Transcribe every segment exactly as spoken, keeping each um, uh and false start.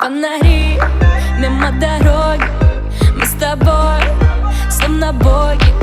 Фонари мимо дороги, мы с тобой, словно боги,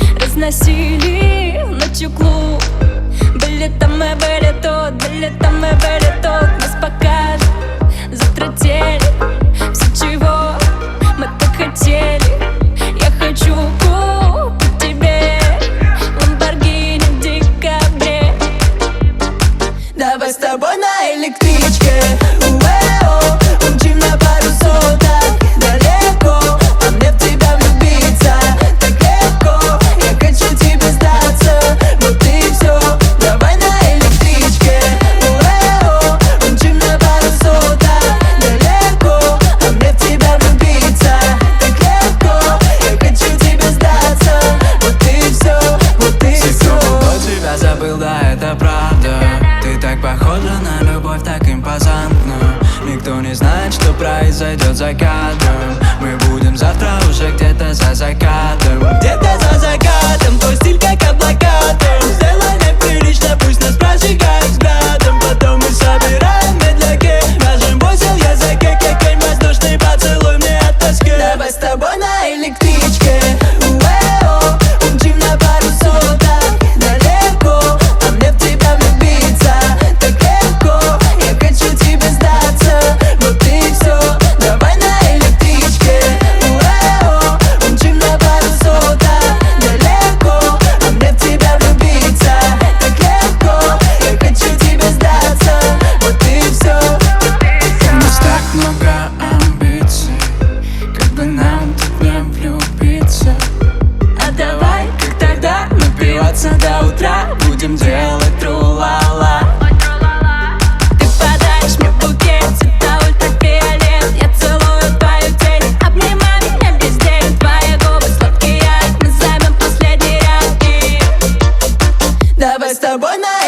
разносили ночью клуб. Были там мы, были тут, были там мы, были тут. Нас покажут, завтра теле, все, чего мы так хотели. Я хочу купить тебе Ламборгини в декабре. Давай с тобой на электричке, уэо, умчим на пару соток далеко, а мне в тебя влюбиться так легко. Я хочу тебе сдаться, вот и все. Давай на электричке, уэо, умчим на пару соток далеко, а мне в тебя влюбиться так легко. Я хочу тебе сдаться, вот и все, вот и все. Кто тебя забыл, да, это правда. Ты так похожа на любовь, так импозантную. Никто не знает, что произойдет за кадром. Мы будем завтра уже где-то за закатом. Где-то за закатом, твой стиль как облакатом. Сделай неприлично, пусть нас прожигает взглядом. Потом мы собираем медляки, мажем бусел языке, какой воздушный поцелуй мне от тоски. Давай с тобой на электричке, уэо, умчим на пару соток далеко, а мне в тебя влюбиться так легко. Я хочу тебе сдаться, вот и все. Давай на электричке, уэо, умчим на пару соток далеко, а мне в тебя влюбиться так легко. Я хочу тебе сдаться, вот и все. У нас так много амбиций, как бы нам тут не влюбиться. А давай, Как тогда, напиваться до утра, будем делать тру-ла-ла. ты подаришь мне букет цвета ультрафиолет. Я целую твою тень, обнимай меня весь день. Твои губы сладкие, мы займем последний ряд. Давай с тобой на